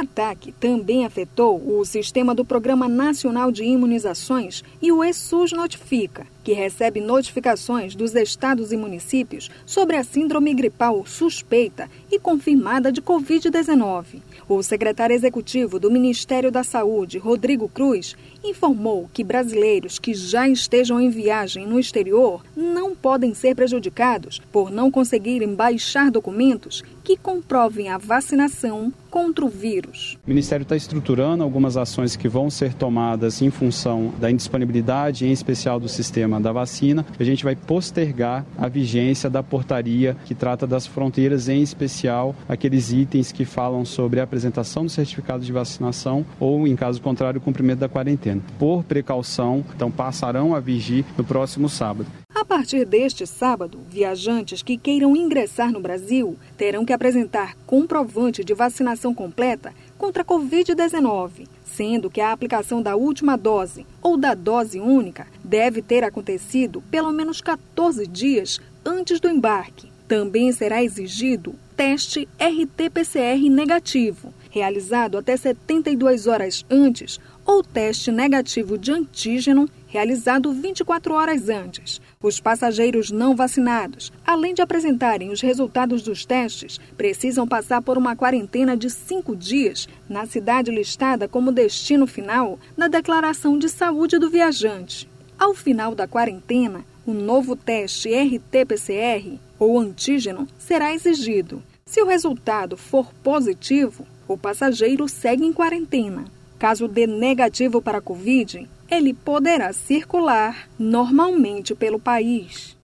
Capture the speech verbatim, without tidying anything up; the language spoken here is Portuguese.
ataque também afetou o sistema do Programa Nacional de Imunizações e o ESUS Notifica, que recebe notificações dos estados e municípios sobre a síndrome gripal suspeita e confirmada de covid dezenove. O secretário executivo do Ministério da Saúde, Rodrigo Cruz, informou que brasileiros que já estejam em viagem no exterior não podem ser prejudicados por não conseguirem baixar documentos que comprovem a vacinação contra o vírus. O Ministério está estruturando algumas ações que vão ser tomadas em função da indisponibilidade, em especial do sistema da vacina. A gente vai postergar a vigência da portaria que trata das fronteiras, em especial aqueles itens que falam sobre a apresentação do certificado de vacinação ou, em caso contrário, o cumprimento da quarentena. Por precaução, então passarão a vigir no próximo sábado. A partir deste sábado, viajantes que queiram ingressar no Brasil terão que apresentar comprovante de vacinação completa contra a covid dezenove, sendo que a aplicação da última dose ou da dose única deve ter acontecido pelo menos quatorze dias antes do embarque. Também será exigido teste R T P C R negativo, realizado até setenta e duas horas antes, ou teste negativo de antígeno, realizado vinte e quatro horas antes. Os passageiros não vacinados, além de apresentarem os resultados dos testes, precisam passar por uma quarentena de cinco dias na cidade listada como destino final na declaração de saúde do viajante. Ao final da quarentena, um novo teste R T P C R ou antígeno será exigido. Se o resultado for positivo, o passageiro segue em quarentena. Caso dê negativo para a Covid, ele poderá circular normalmente pelo país.